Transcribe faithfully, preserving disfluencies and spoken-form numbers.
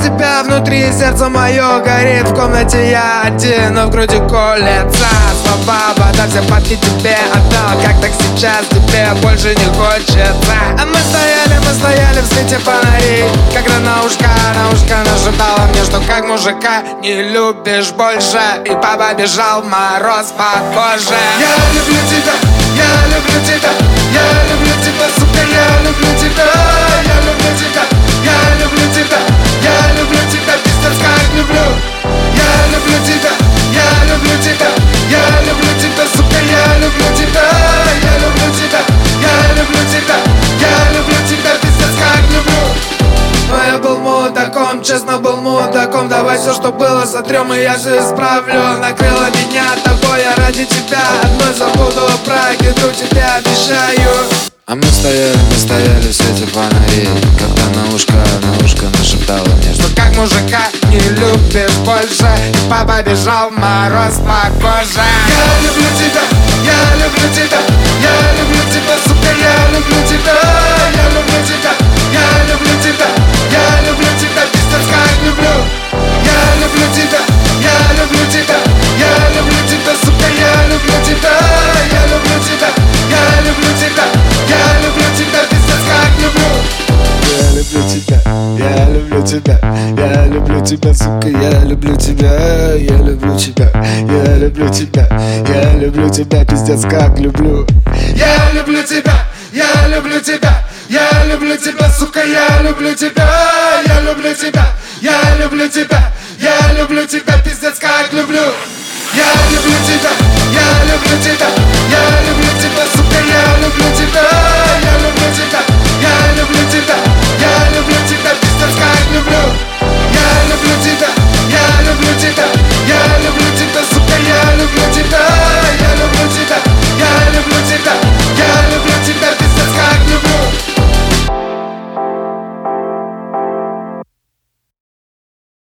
тебя внутри, сердце мое горит. В комнате я один, но в груди колется слова, вода, все папки тебе отдал. Как так сейчас тебе больше не хочется? А мы стояли, мы стояли в свете фонарей, когда на ушко, на ушко нашептала мне, что как мужика не любишь больше. И папа бежал, мороз по коже. Я люблю тебя, я люблю тебя, я люблю тебя, сука, я люблю тебя, я люблю тебя, я люблю тебя, я люблю тебя, пиздец как люблю. Я люблю тебя, я люблю тебя, я люблю тебя, сука, я люблю тебя, я люблю тебя, я люблю тебя, я люблю тебя, пиздец как люблю. Но я был мудаком, честно был мудаком. Давай все, что было, сотрем, и я все исправлю. Накрыла меня тобой, я ради тебя одной забуду про гидру, тебе обещаю. А мы стояли, мы стояли в свете фонарей, когда на ушко, на ушко нашептала мне, что как мужика не любишь больше. И папа бежал, мороз по коже. Я люблю тебя, я люблю тебя, я люблю тебя, сука, я люблю тебя, я люблю тебя, я люблю тебя, я люблю тебя, пиздец как люблю. Я люблю тебя, я люблю тебя, я люблю тебя, сука, я люблю тебя, я люблю тебя, я люблю тебя, я люблю тебя, пиздец как люблю. Я люблю тебя, я люблю тебя, я люблю тебя, сука, я люблю тебя, я люблю тебя, я люблю тебя, я люблю тебя, пиздец как люблю. Я люблю тебя, я люблю тебя, я люблю тебя, сука, я люблю тебя, я люблю тебя,